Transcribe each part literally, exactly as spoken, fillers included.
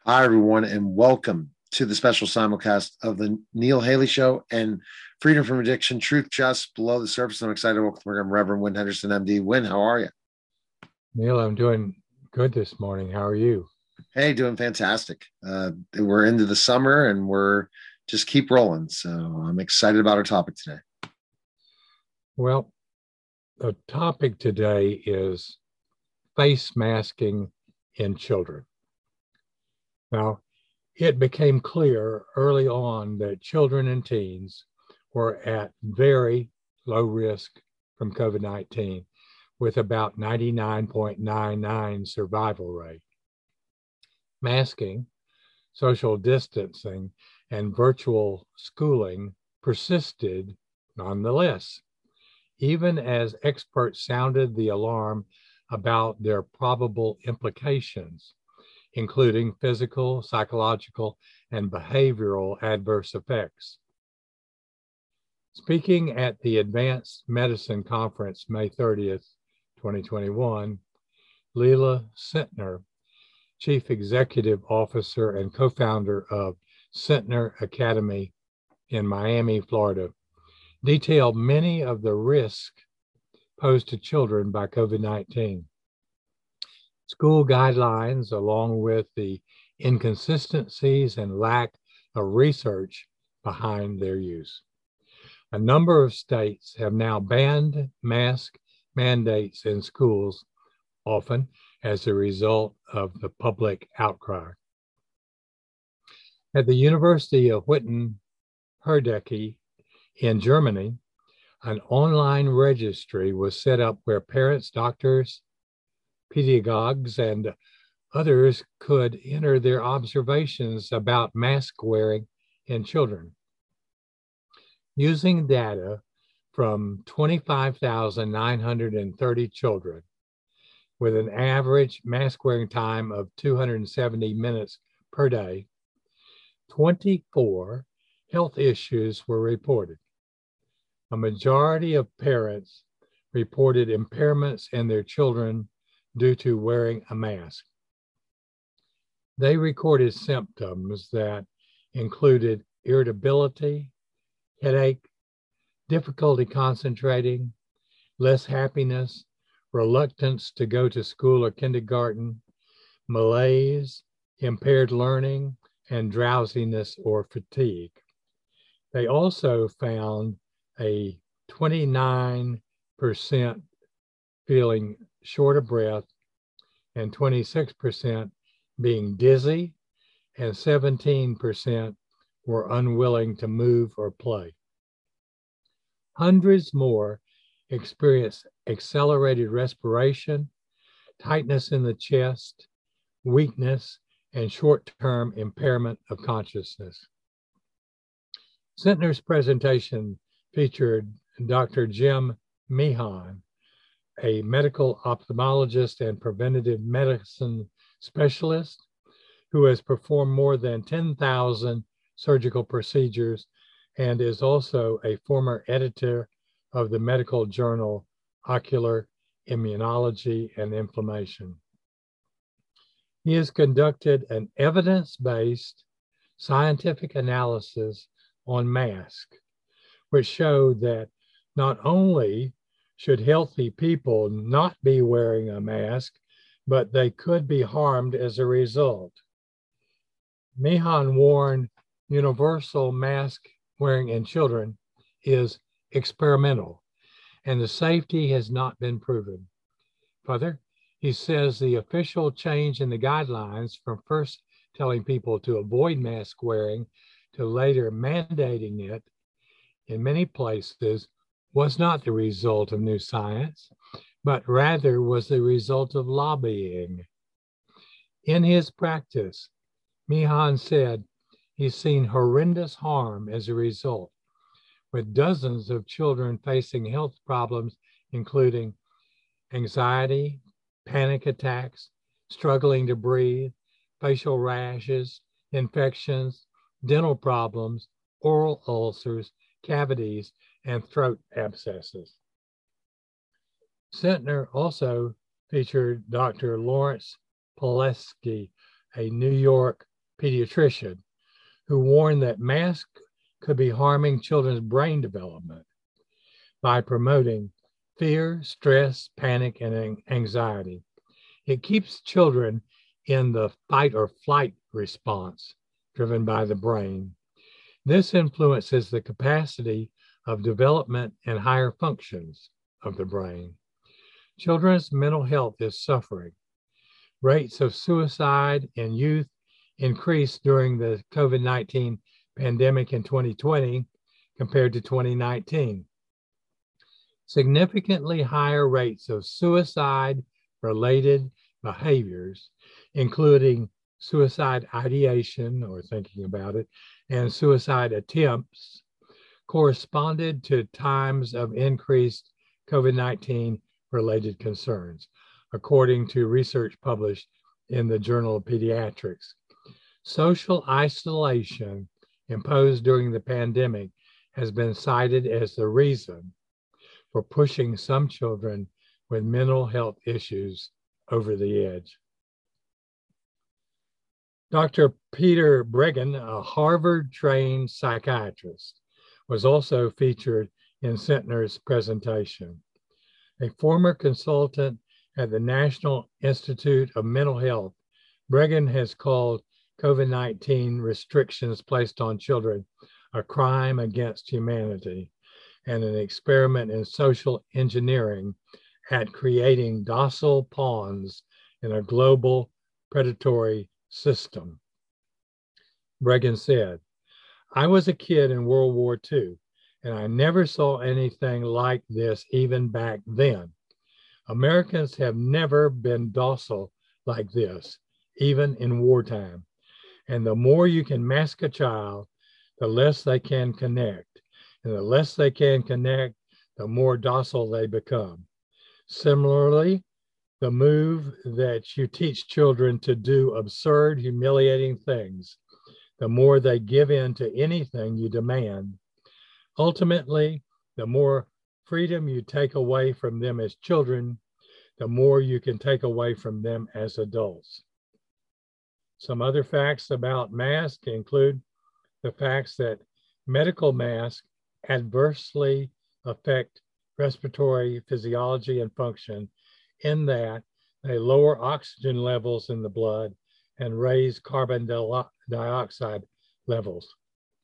Hi, everyone, and welcome to the special simulcast of the Neil Haley Show and Freedom from Addiction, Truth Just Below the Surface. I'm excited to welcome the program Reverend Wynn Henderson, M D. Wynn, how are you? Neil, I'm doing good this morning. How are you? Hey, doing fantastic. Uh, we're into the summer and we're just keep rolling. So I'm excited about our topic today. Well, the topic today is face masking in children. Now, it became clear early on that children and teens were at very low risk from COVID nineteen with about ninety-nine point nine nine survival rate. Masking, social distancing, and virtual schooling persisted nonetheless, even as experts sounded the alarm about their probable implications, including physical, psychological, and behavioral adverse effects. Speaking at the Advanced Medicine Conference, May thirtieth, twenty twenty-one, Leila Sentner, Chief Executive Officer and co-founder of Sentner Academy in Miami, Florida, detailed many of the risks posed to children by COVID nineteen. School guidelines, along with the inconsistencies and lack of research behind their use. A number of states have now banned mask mandates in schools, often as a result of the public outcry. At the University of Witten-Herdecke in Germany, an online registry was set up where parents, doctors, pedagogues, and others could enter their observations about mask wearing in children. Using data from twenty-five thousand nine hundred thirty children with an average mask wearing time of two hundred seventy minutes per day, twenty-four health issues were reported. A majority of parents reported impairments in their children due to wearing a mask. They recorded symptoms that included irritability, headache, difficulty concentrating, less happiness, reluctance to go to school or kindergarten, malaise, impaired learning, and drowsiness or fatigue. They also found a twenty-nine percent feeling short of breath and twenty-six percent being dizzy, and seventeen percent were unwilling to move or play. Hundreds more experienced accelerated respiration, tightness in the chest, weakness, and short-term impairment of consciousness. Sentner's presentation featured Doctor Jim Meehan, a medical ophthalmologist and preventative medicine specialist who has performed more than ten thousand surgical procedures and is also a former editor of the medical journal Ocular Immunology and Inflammation. He has conducted an evidence-based scientific analysis on masks, which showed that not only should healthy people not be wearing a mask, but they could be harmed as a result. Meehan warned universal mask wearing in children is experimental, and the safety has not been proven. Further, he says the official change in the guidelines from first telling people to avoid mask wearing to later mandating it in many places was not the result of new science, but rather was the result of lobbying. In his practice, Meehan said he's seen horrendous harm as a result, with dozens of children facing health problems, including anxiety, panic attacks, struggling to breathe, facial rashes, infections, dental problems, oral ulcers, cavities, and throat abscesses. Sentner also featured Doctor Lawrence Pileski, a New York pediatrician, who warned that masks could be harming children's brain development by promoting fear, stress, panic, and anxiety. It keeps children in the fight or flight response driven by the brain. This influences the capacity of development and higher functions of the brain. Children's mental health is suffering. Rates of suicide in youth increased during the COVID nineteen pandemic in twenty twenty compared to twenty nineteen. Significantly higher rates of suicide-related behaviors, including suicide ideation or thinking about it, and suicide attempts, corresponded to times of increased COVID nineteen related concerns, according to research published in the Journal of Pediatrics. Social isolation imposed during the pandemic has been cited as the reason for pushing some children with mental health issues over the edge. Doctor Peter Breggin, a Harvard-trained psychiatrist, was also featured in Sentner's presentation. A former consultant at the National Institute of Mental Health, Breggin has called COVID nineteen restrictions placed on children a crime against humanity and an experiment in social engineering at creating docile pawns in a global predatory system. Breggin said, "I was a kid in World War Two, and I never saw anything like this even back then. Americans have never been docile like this, even in wartime. And the more you can mask a child, the less they can connect. And the less they can connect, the more docile they become. Similarly, the move that you teach children to do absurd, humiliating things, the more they give in to anything you demand. Ultimately, the more freedom you take away from them as children, the more you can take away from them as adults." Some other facts about masks include the facts that medical masks adversely affect respiratory physiology and function in that they lower oxygen levels in the blood and raise carbon dioxide levels.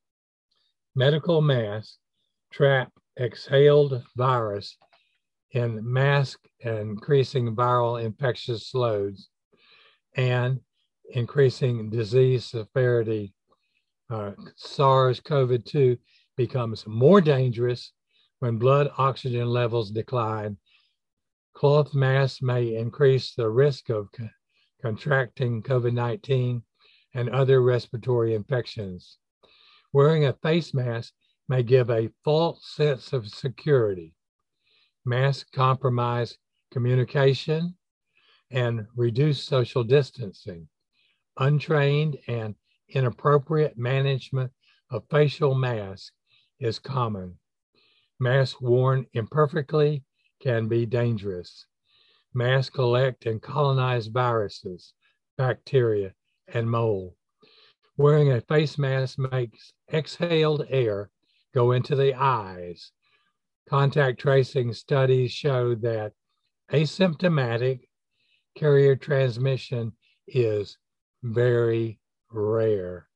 Medical masks trap exhaled virus in mask, increasing viral infectious loads and increasing disease severity. Uh, SARS-CoV two becomes more dangerous when blood oxygen levels decline. Cloth masks may increase the risk of co- contracting COVID nineteen and other respiratory infections. Wearing a face mask may give a false sense of security. Masks compromise communication and reduce social distancing. Untrained and inappropriate management of facial masks is common. Masks worn imperfectly can be dangerous. Masks collect and colonize viruses, bacteria, and mold. Wearing a face mask makes exhaled air go into the eyes. Contact tracing studies show that asymptomatic carrier transmission is very rare.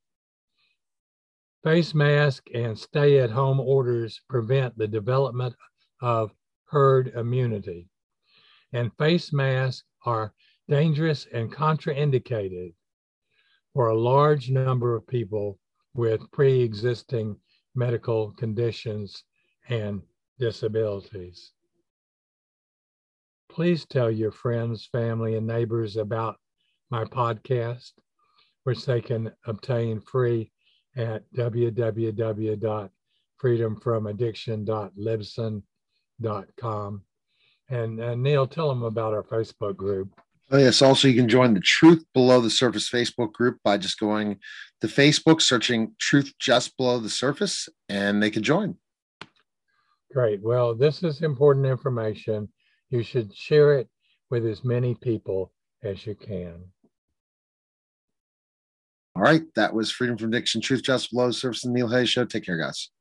Face mask and stay-at-home orders prevent the development of herd immunity. And face masks are dangerous and contraindicated for a large number of people with pre-existing medical conditions and disabilities. Please tell your friends, family, and neighbors about my podcast, which they can obtain free at w w w dot freedom from addiction dot libsyn dot com. And uh, Neil, tell them about our Facebook group. Oh, yes. Also, you can join the Truth Below the Surface Facebook group by just going to Facebook, searching Truth Just Below the Surface, and they can join. Great. Well, this is important information. You should share it with as many people as you can. All right. That was Freedom from Addiction, Truth, Justice, Below the Surface, and Neil Haley Show. Take care, guys.